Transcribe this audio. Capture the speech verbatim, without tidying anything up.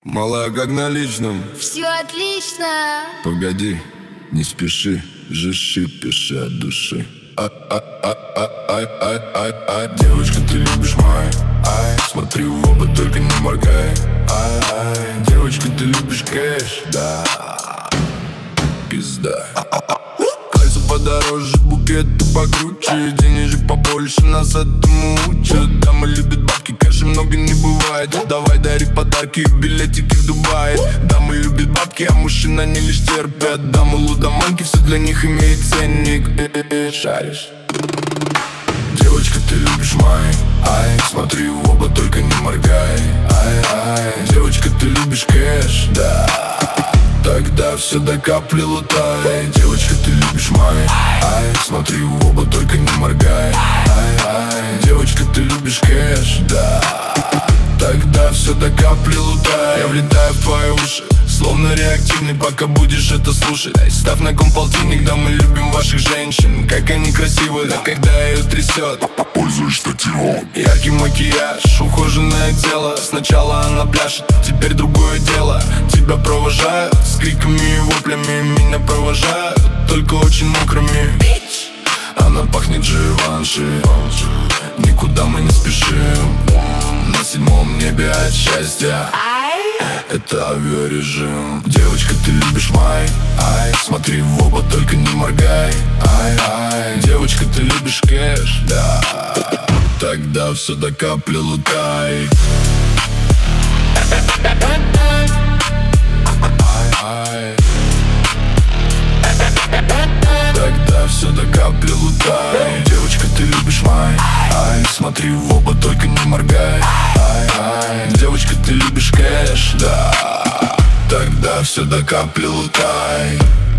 Малая, как на личном. Все отлично. Погоди, не спеши, жиши, пиши от души. А, а, а, а, а, а, а, а. Девочка, ты любишь май, ай. Смотри в оба, только не моргай, ай, ай. Девочка, ты любишь кэш, да. Пизда. Кольца подороже, букеты покруче, денежек побольше, нас этому учат. Дамы любят бабки, кэша много не бывает. Давай дари подарки, билетики в Дубай. Дамы любят бабки, а мужчины они лишь терпят. Дамы лудоманки, все для них имеет ценник. Шаришь? Девочка, ты любишь май, ай. Смотри в оба, только не моргай, ай, ай. Девочка, ты любишь кэш, да. Тогда все до капли лутай. Девочка, ты любишь май, ай. Смотри в оба, только не моргай, ай, ай. Девочка, ты любишь кэш, да. Тогда все до капли лутай. Я влетаю в твои уши, словно реактивный, пока будешь это слушать. Ставь на ком полтинник, да мы любим ваших женщин. Как они красивы, да когда ее трясет. Пользуюсь штативом. Яркий макияж, ухоженное тело. Сначала она пляшет, теперь другое дело. Тебя провожают с криками и воплями. Меня провожают только очень мокрыми. Она пахнет Живанши. Никуда мы не спешим. На седьмом небе от счастья. Это авиарежим. Девочка, ты любишь май, ай. Смотри в оба, только не моргай, ай, ай. Девочка, ты любишь кэш, да. Тогда все до капли лутай. Ай, ай. Тогда все до капли лутай. Девочка, ты любишь май, ай. Смотри в оба, только не моргай, ай, ай. Девочка, ты любишь кэш, да. Тогда все до капли лутай.